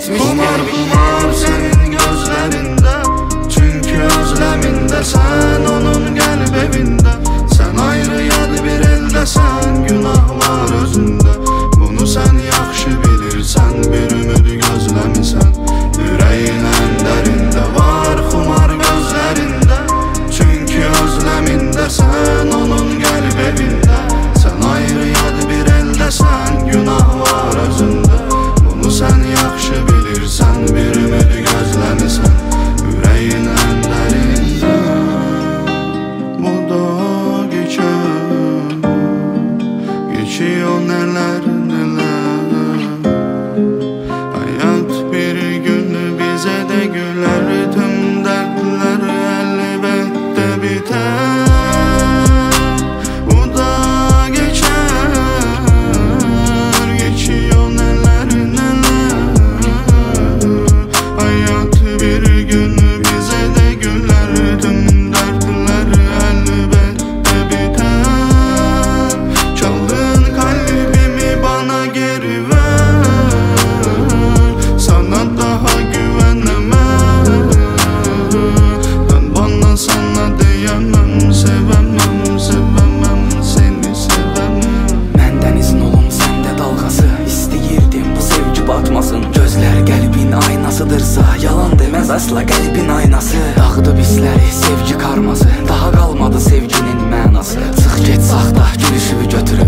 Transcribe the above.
geçmiş Kumar kumar senin gözlerinde, çünkü özleminde sen onun gelip evinde. Sen ayrı yadı bir elde, sen günah var özünde. Bunu sen yaxşı bilirsən, bir ümidi gözləmisən. Yüreğin en derinde var kumar gözlerinde, çünkü özleminde sen onun gelip evinde. Sen ayrı yadı bir elde, sen günah var özünde. Bunu sen yaxşı bilirsən, bir ümidi gözləmisən. Yüreğin en derinde bu da geçiyor neler neler. Hayat bir gün bize de güler, tüm dertler elbette biter. Bu da geçiyor neler neler. Hayat bir gün bize de güler, tüm dertler elbette biter. Çaldığın kalbimi bana geri ver, sana daha güvenemem. Ben bana sana diyemem, sevemem, sevemem, seni sevemem. Məndən izin olum, səndə dalğası. İstəyirdim bu sevgi batmasın. Gözlər qəlbin aynasıdırsa, yalan deməz asla qəlbin aynası. Dağıdı bizləri sevgi karması, daha qalmadı sevginin mənası. Çıx get saxta gülüşümü götürüb